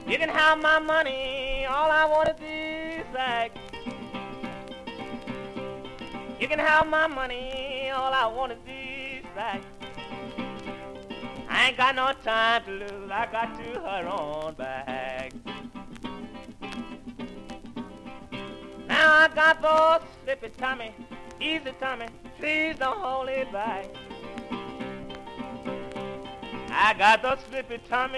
You can have my money, all I want is this bag. You can have my money, all I want is this bag. I ain't got no time to lose, I got to her own bag. Now I got those slippy Tommy, easy Tommy, please don't hold it back. I got those slippy Tommy,